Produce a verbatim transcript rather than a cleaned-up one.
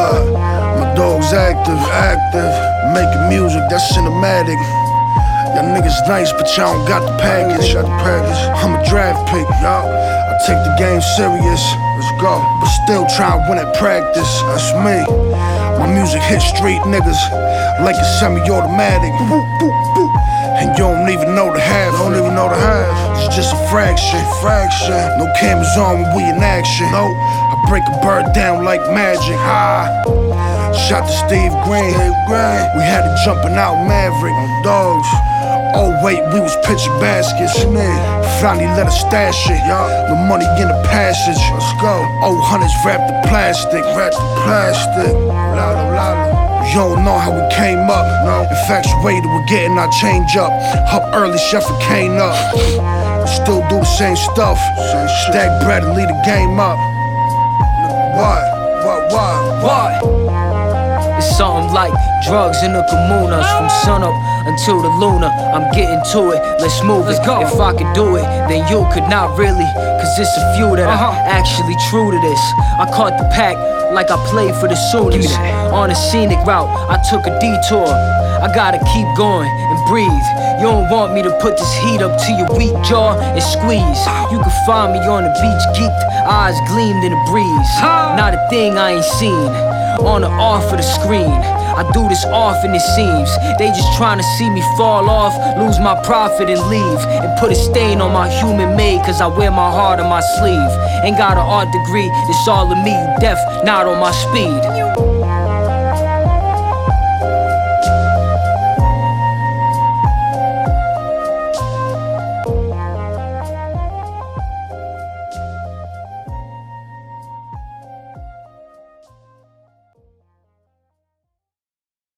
Yeah, my dog's active, active. Making music, that's cinematic. Y'all niggas nice, but y'all don't got the package. Got the package. I'm a draft pick, y'all. I take the game serious. Let's go. But still try to win at practice. That's me. My music hit street niggas like a semi-automatic. And you don't even know the half. Don't even know the half. It's just a fraction. Fraction. No cameras on when we in action. No. I break a bird down like magic. Ha. Shot to Steve Green. We had it jumping out Maverick on dogs. Oh wait, we was pitching baskets. Finally let us stash it. The money in the passage. Let's go. Oh, hundreds wrapped in plastic. Wrapped in plastic. Lala, lala. You don't know how we came up. No. Infatuated with getting our change up. Up early, chef and cane up. Still do the same stuff. Stack bread and lead the game up. What? What? What? What? It's something like drugs in the comunas. From sunup until the luna, I'm getting to it, let's move it. Let's go. If I could do it, then you could not really. Cause it's a few that uh-huh. are actually true to this. I caught the pack like I played for the Sooners. On a scenic route, I took a detour. I gotta keep going and breathe. You don't want me to put this heat up to your weak jaw and squeeze. You can find me on the beach geeked, eyes gleamed in the breeze. Not a thing I ain't seen, on or off of the screen. I do this often it seems. They just trying to see me fall off, lose my profit and leave. And put a stain on my human made, cause I wear my heart on my sleeve. Ain't got an art degree, it's all of me, you deaf, not on my speed.